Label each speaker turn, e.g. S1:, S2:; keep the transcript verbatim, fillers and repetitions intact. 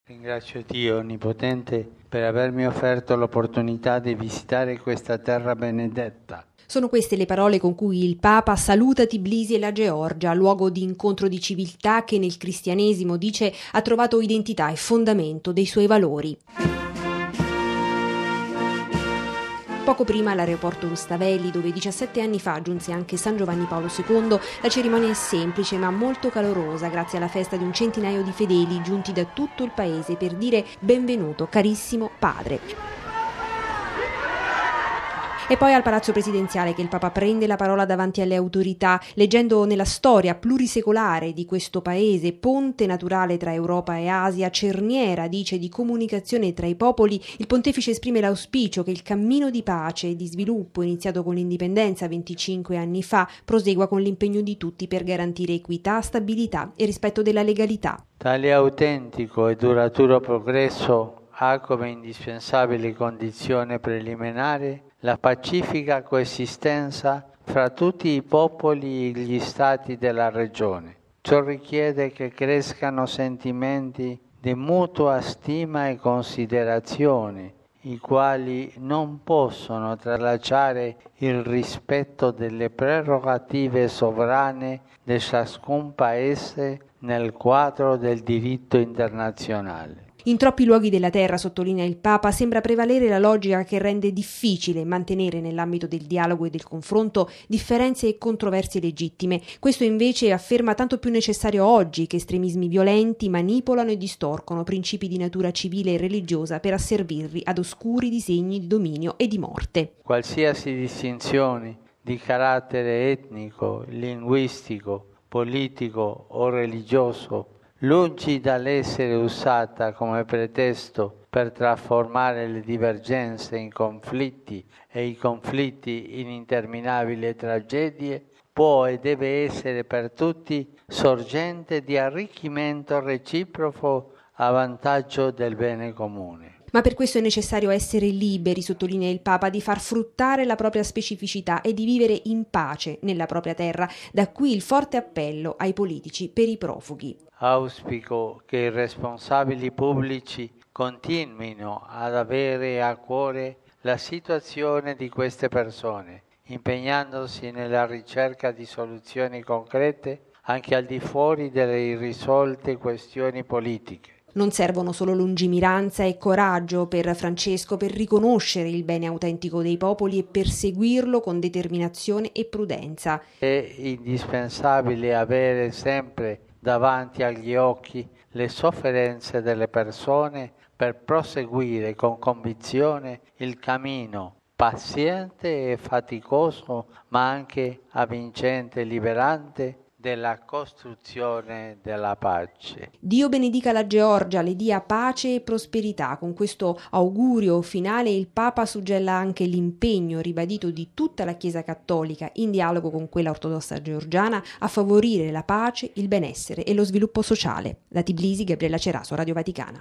S1: Ringrazio Dio Onnipotente per avermi offerto l'opportunità di visitare questa terra benedetta.
S2: Sono queste le parole con cui il Papa saluta Tbilisi e la Georgia, luogo di incontro di civiltà che nel cristianesimo, dice, ha trovato identità e fondamento dei suoi valori. Poco prima all'aeroporto Rustavelli, dove diciassette anni fa giunse anche San Giovanni Paolo secondo, la cerimonia è semplice ma molto calorosa grazie alla festa di un centinaio di fedeli giunti da tutto il paese per dire benvenuto carissimo padre. E poi al Palazzo Presidenziale che il Papa prende la parola davanti alle autorità, leggendo nella storia plurisecolare di questo paese, ponte naturale tra Europa e Asia, cerniera, dice, di comunicazione tra i popoli, il pontefice esprime l'auspicio che il cammino di pace e di sviluppo iniziato con l'indipendenza venticinque anni fa prosegua con l'impegno di tutti per garantire equità, stabilità e rispetto della legalità.
S1: Tale autentico e duraturo progresso ha come indispensabile condizione preliminare la pacifica coesistenza fra tutti i popoli e gli stati della regione. Ciò richiede che crescano sentimenti di mutua stima e considerazione, i quali non possono tralasciare il rispetto delle prerogative sovrane di ciascun paese nel quadro del diritto internazionale.
S2: In troppi luoghi della terra, sottolinea il Papa, sembra prevalere la logica che rende difficile mantenere nell'ambito del dialogo e del confronto differenze e controversie legittime. Questo invece afferma tanto più necessario oggi che estremismi violenti manipolano e distorcono principi di natura civile e religiosa per asservirli ad oscuri disegni di dominio e di morte.
S1: Qualsiasi distinzione di carattere etnico, linguistico, politico o religioso, lungi dall'essere usata come pretesto per trasformare le divergenze in conflitti e i conflitti in interminabili tragedie, può e deve essere per tutti sorgente di arricchimento reciproco a vantaggio del bene comune.
S2: Ma per questo è necessario essere liberi, sottolinea il Papa, di far fruttare la propria specificità e di vivere in pace nella propria terra. Da qui il forte appello ai politici per i profughi.
S1: Auspico che i responsabili pubblici continuino ad avere a cuore la situazione di queste persone, impegnandosi nella ricerca di soluzioni concrete anche al di fuori delle irrisolte questioni politiche.
S2: Non servono solo lungimiranza e coraggio per Francesco per riconoscere il bene autentico dei popoli e perseguirlo con determinazione e prudenza.
S1: È indispensabile avere sempre davanti agli occhi le sofferenze delle persone per proseguire con convinzione il cammino paziente e faticoso, ma anche avvincente e liberante della costruzione della pace.
S2: Dio benedica la Georgia, le dia pace e prosperità. Con questo augurio finale il Papa suggella anche l'impegno ribadito di tutta la Chiesa Cattolica, in dialogo con quella ortodossa georgiana, a favorire la pace, il benessere e lo sviluppo sociale. Da Tbilisi, Gabriella Ceraso, Radio Vaticana.